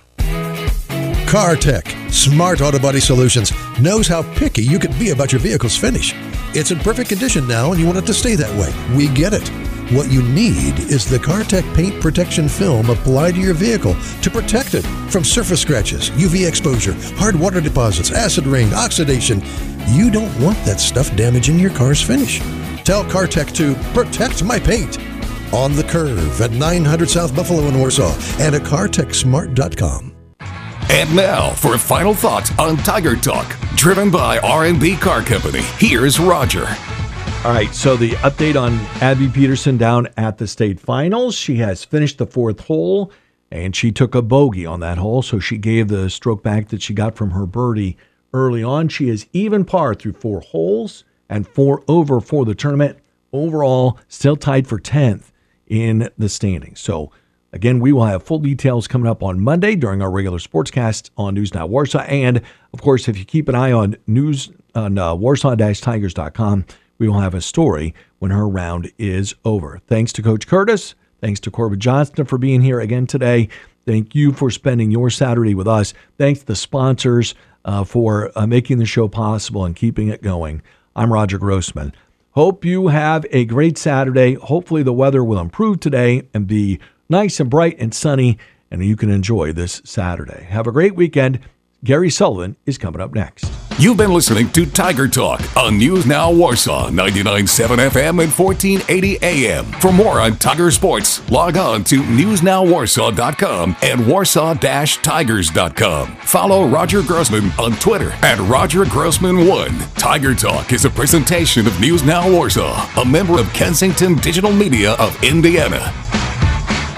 CarTech, Smart Auto Body Solutions, knows how picky you can be about your vehicle's finish. It's in perfect condition now and you want it to stay that way. We get it. What you need is the CarTech paint protection film applied to your vehicle to protect it from surface scratches, UV exposure, hard water deposits, acid rain, oxidation. You don't want that stuff damaging your car's finish. Tell CarTech to protect my paint. On the Curve at 900 South Buffalo in Warsaw and at CarTechSmart.com. And now for final thoughts on Tiger Talk, driven by R&B Car Company. Here's Roger. All right, so the update on Abby Peterson down at the state finals. She has finished the fourth hole, and she took a bogey on that hole, so she gave the stroke back that she got from her birdie early on. She is even par through 4 holes and 4 over for the tournament. Overall, still tied for 10th in the standings. So, again, we will have full details coming up on Monday during our regular sportscast on News Now Warsaw. And, of course, if you keep an eye on news on warsaw-tigers.com, we will have a story when her round is over. Thanks to Coach Curtis. Thanks to Corbin Johnston for being here again today. Thank you for spending your Saturday with us. Thanks to the sponsors for making the show possible and keeping it going. I'm Roger Grossman. Hope you have a great Saturday. Hopefully the weather will improve today and be nice and bright and sunny, and you can enjoy this Saturday. Have a great weekend. Gary Sullivan is coming up next. You've been listening to Tiger Talk on News Now Warsaw, 99.7 FM and 1480 AM. For more on Tiger sports, log on to newsnowwarsaw.com and warsaw-tigers.com. Follow Roger Grossman on Twitter at RogerGrossman1. Tiger Talk is a presentation of News Now Warsaw, a member of Kensington Digital Media of Indiana.